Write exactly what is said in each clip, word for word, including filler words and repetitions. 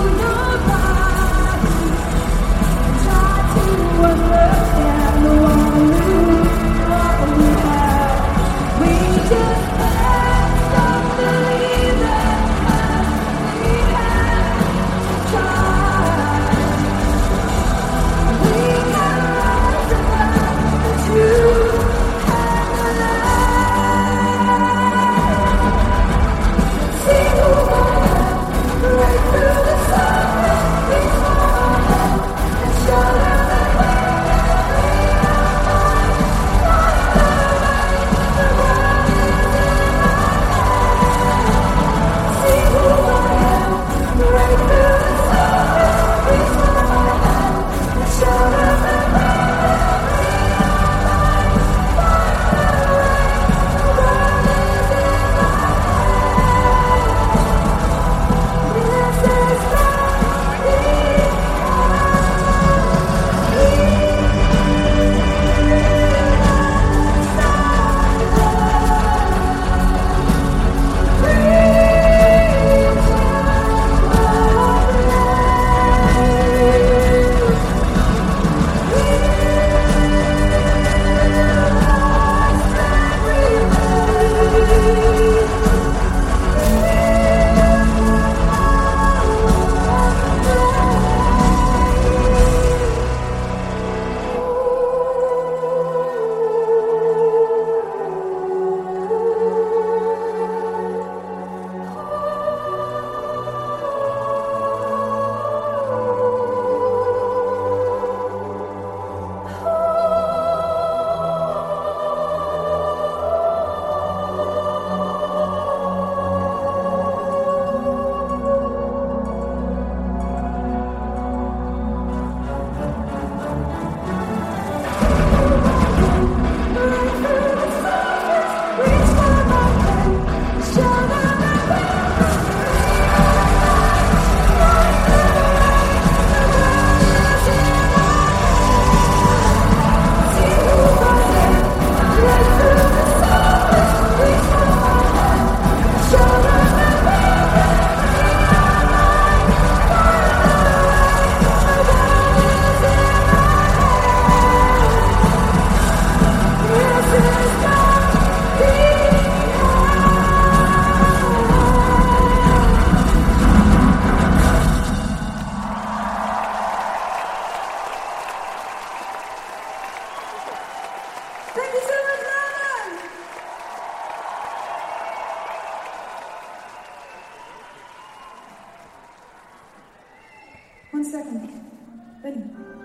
One second. Ready?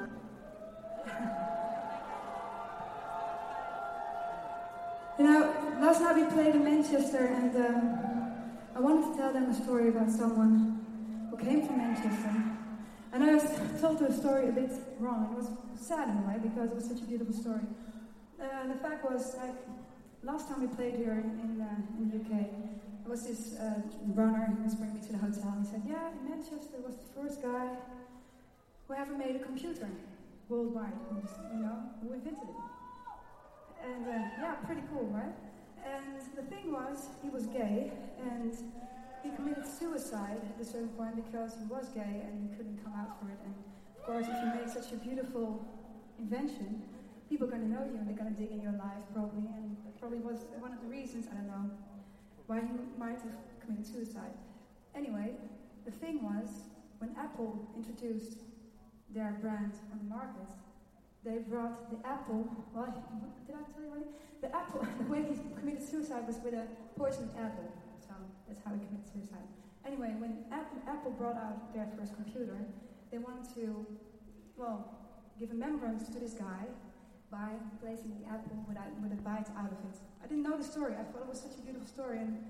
You know, last night we played in Manchester, and um, I wanted to tell them a story about someone who came from Manchester. And I was told the story a bit wrong. It was sad in a way, because it was such a beautiful story. Uh, the fact was, like, last time we played here in, in, uh, in the U K, there was this uh, runner who was bringing me to the hotel, and he said, yeah, Manchester was the first guy who ever made a computer worldwide, who was, you know, who invented it. And uh, yeah, pretty cool, right? And the thing was, he was gay, and he committed suicide at a certain point because he was gay and he couldn't come out for it. And of course, if you make such a beautiful invention, people are going to know you and they're going to dig in your life probably. And that probably was one of the reasons, I don't know, why he might have committed suicide. Anyway, the thing was, when Apple introduced their brand on the market, they brought the apple, well, did I tell you already? The apple, the way he committed suicide was with a poisoned apple. So that's how he committed suicide. Anyway, when Apple brought out their first computer, they wanted to, well, give a remembrance to this guy by placing the apple with a, with a bite out of it. I didn't know the story. I thought it was such a beautiful story. And